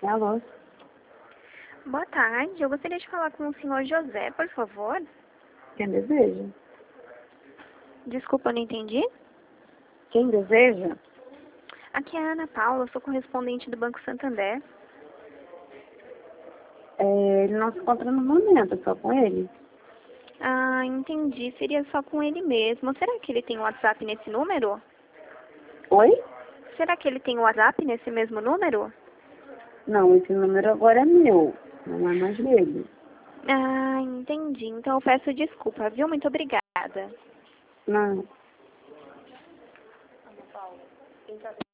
Alô? Boa tarde, eu gostaria de falar com o senhor José, por favor. Quem deseja? Desculpa, eu não entendi. Quem deseja? Aqui é a Ana Paula, eu sou correspondente do Banco Santander. Ele não se encontra no momento, só com ele. Ah, entendi. Seria só com ele mesmo. Será que ele tem um WhatsApp nesse número? Oi? Será que ele tem um WhatsApp nesse mesmo número? Não, esse número agora é meu, não é mais dele. Ah, entendi. Então eu peço desculpa, viu? Muito obrigada. Não.